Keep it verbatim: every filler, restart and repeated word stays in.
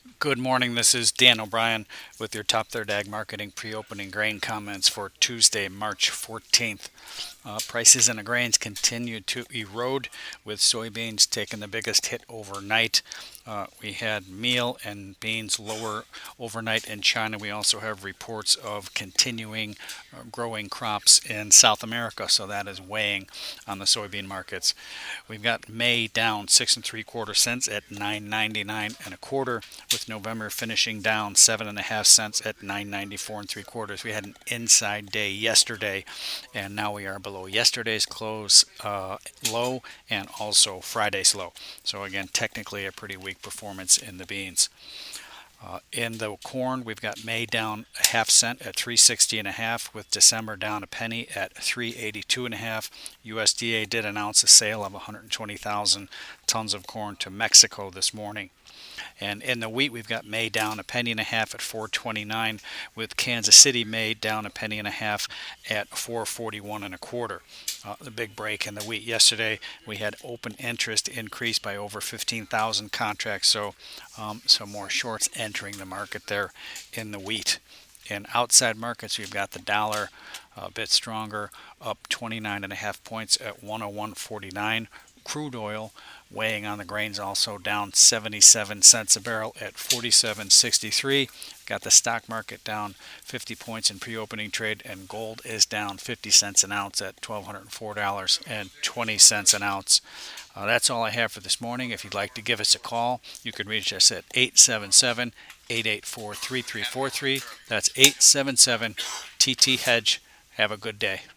Good morning. This is Dan O'Brien with your Top Third Ag Marketing pre-opening grain comments for Tuesday, March fourteenth. Uh, prices in the grains continue to erode, with soybeans taking the biggest hit overnight. Uh, we had meal and beans lower overnight in China. We also have reports of continuing uh, growing crops in South America, so that is weighing on the soybean markets. We've got May down six and three quarter cents at nine ninety-nine and a quarter, with November finishing down seven and a half cents at nine ninety-four and three quarters. We had an inside day yesterday, and now we are below yesterday's close uh, low and also Friday's low. So again, technically a pretty weak performance in the beans. Uh, in the corn, we've got May down a half cent at three sixty and a half, with December down a penny at three eighty-two and a half. U S D A did announce a sale of one hundred twenty thousand tons of corn to Mexico this morning. And in the wheat, we've got May down a penny and a half at four twenty-nine, with Kansas City May down a penny and a half at four forty-one and a quarter. Uh, the big break in the wheat yesterday, we had open interest increase by over fifteen thousand contracts, so um, some more shorts entering the market there in the wheat. In outside markets, we've got the dollar a bit stronger, up twenty-nine and a half points at one oh one forty-nine. Crude oil weighing on the grains also down seventy-seven cents a barrel at forty-seven sixty-three. Got the stock market down fifty points in pre-opening trade, and gold is down fifty cents an ounce at one thousand two hundred four dollars and twenty cents an ounce. Uh, that's all I have for this morning. If you'd like to give us a call, you can reach us at eight seven seven, eight eight four, three three four three. That's eight seven seven T T Hedge. Have a good day.